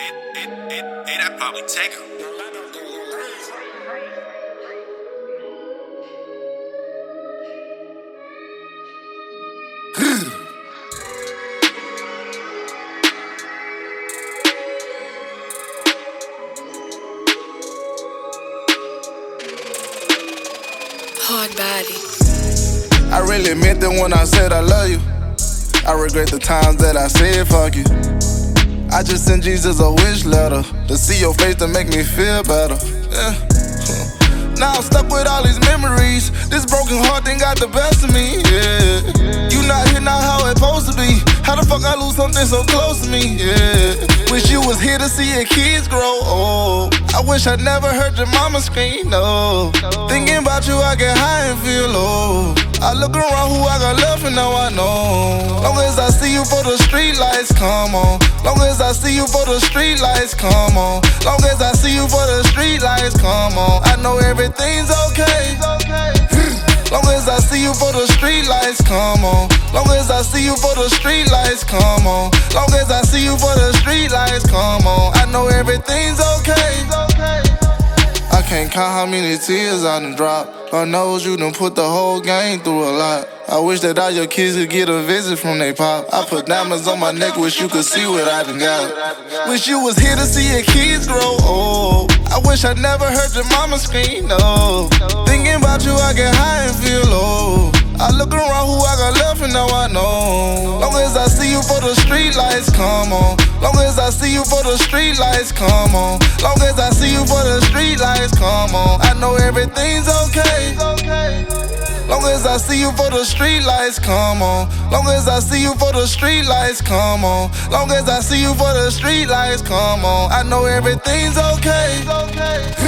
That probably take her. Hard body. I really meant it when I said I love you. I regret the times that I said fuck you. I just sent Jesus a wish letter to see your face to make me feel better. Yeah. Now I'm stuck with all these memories. This broken heart done got the best of me. Yeah. You not here now how it's supposed to be. How the fuck I lose something so close to me? Yeah. Wish you was here to see your kids grow old. I wish I never heard your mama scream. No. Thinking about you, I get high and feel low. I look around who I got love and now I know. Long as I see you for the street lights, come on. Long as I see you for the street lights, come on. Long as I see you for the street lights, come on. I know everything's okay. Long as I see you for the street lights, come on. Long as I see you for the street lights, come on. Long as I see you for the street lights, come on. I know everything's okay. I can't count how many tears I done dropped. Lord knows you done put the whole gang through a lot. I wish that all your kids could get a visit from they pop. I put diamonds on my neck, wish you could see what I done got. Wish you was here to see your kids grow old. I wish I never heard your mama scream, no. Thinking about you, I get high and feel low. I look around who I got left and now I know. Long as I see you for the street lights, come on. Long as I see you for the street lights, come on. Long as I see you for the street lights, come on. I know everything's okay. Long as I see you for the street lights, come on. Long as I see you for the street lights, come on. Long as I see you for the street lights, come on. I know everything's okay.